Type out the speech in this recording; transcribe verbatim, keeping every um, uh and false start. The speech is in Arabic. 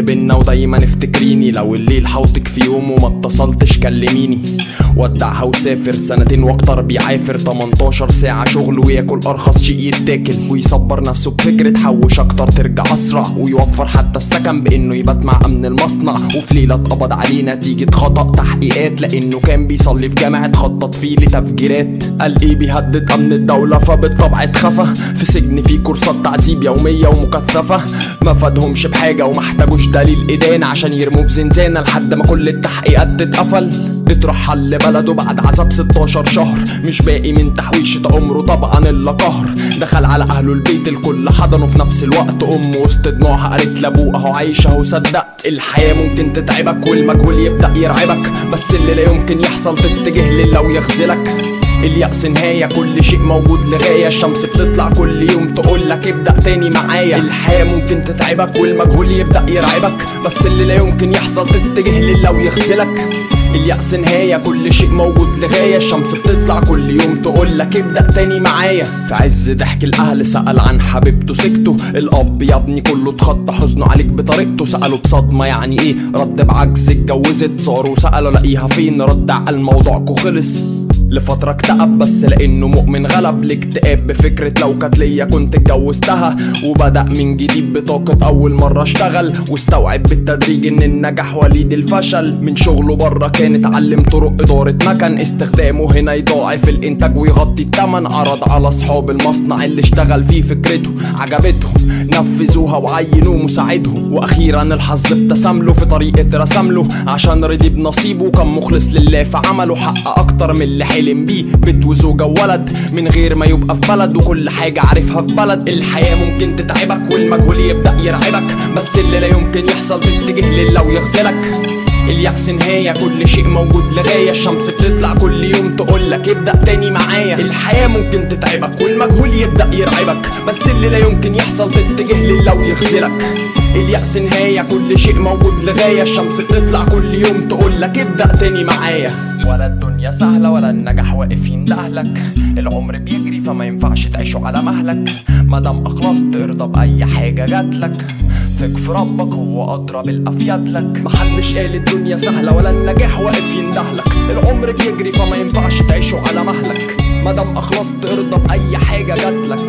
بينا ودايما افتكريني، لو الليل حوطك في يوم وما اتصلتش كلميني. ودعها وسافر سنتين واكتر بيعافر، تمنتاشر ساعة شغل وياكل ارخص شيء يتاكل، ويصبر نفسه بفكرة حوش اكتر ترجع اسرع، ويوفر حتى السكن بانه يبات مع امن المصنع. وفي ليلة اتقبض عليه نتيجة خطأ تحقيقات، لانه كان بيصلي في جامعة خطط فيه لتفجيرات. قال ايه بيهدد امن الدولة فبالطبع اتخفى، في سجن فيه كورسات تعذيب يومية ومكثفة. ما فادهمش بحاجة ومحتاجوش دليل إدانة عشان يرموه في زنزانة لحد ما كل التحقيقات تتقفل. اترحل لبلده بعد عذاب ستاشر شهر، مش باقي من تحويشة عمره طبعا الا قهر. دخل على اهله البيت الكل حضنه في نفس الوقت، امه وسط دموعها قالت لابوه اهو عايشه اهو صدقت. الحياه ممكن تتعبك والمجهول يبدا يرعبك، بس اللي لا يمكن يحصل تتجه لله ويخذلك. اليأس نهاية كل شيء موجود لغاية، الشمس بتطلع كل يوم تقولك ابدأ تاني معايا. الحياة ممكن تتعبك والمجهول يبدأ يرعبك، بس اللي لا يمكن يحصل تتجه لله ويغسلك. اليأس نهاية كل شيء موجود لغاية، الشمس بتطلع كل يوم تقولك ابدأ تاني معايا. في عز ضحك الأهل سأل عن حبيبته سكته، الأب يا ابني كله اتخطى حزنه عليك بطريقته. سأله بصدمة يعني ايه، رد بعجز اتجوزت. صاروا سألوا لاقيها فين، رد على الموضوعكو خلص. لفترة اكتئب بس لانه مؤمن غلب الاكتئاب بفكرة لو كانت ليا كنت اتجوزتها. وبدأ من جديد بطاقة اول مرة اشتغل، واستوعب بالتدريج ان النجاح وليد الفشل. من شغله بره كان اتعلم طرق ادارة مكن، استخدامه هنا يضاعف الانتاج ويغطي التمن. عرض على اصحاب المصنع اللي اشتغل فيه فكرته، عجبتهم نفذوها وعينوه مساعدهم. واخيرا الحظ ابتسمله في طريقة رسمله، عشان رضي بنصيبه كان مخلص لله في عمله. حقق اكتر من اللي حلم بيه، بيت وزوجة وولد من غير ما يبقى في بلد، وكل حاجة عارفها في بلد. الحياة ممكن تتعبك والمجهول يبدأ يرعبك، بس اللي لا يمكن يحصل تتجه لله ويغسلك. اليأس نهاية كل شيء موجود لغاية، الشمس بتطلع كل يوم تقولك ابدأ تاني معايا. الحياة ممكن تتعبك والمجهول يبدأ يرعبك، بس اللي لا يمكن يحصل تتجه لله ويغسلك. اليأس نهاية كل شيء موجود لغاية، الشمس بتطلع كل يوم تقولك ابدأ تاني معايا. ولا الدنيا سهلة ولا النجاح واقف يندهلك، العمر بيجري فما ينفعش تعيشه على مهلك. مادام اخلصت ارضى بأي حاجة جاتلك، ثق في ربك هو أدرى بالأفيد لك. محدش قال الدنيا سهلة ولا النجاح واقف يندهلك، العمر بيجري فما ينفعش تعيشه على مهلك. مادام اخلصت ارضى بأي حاجة جاتلك،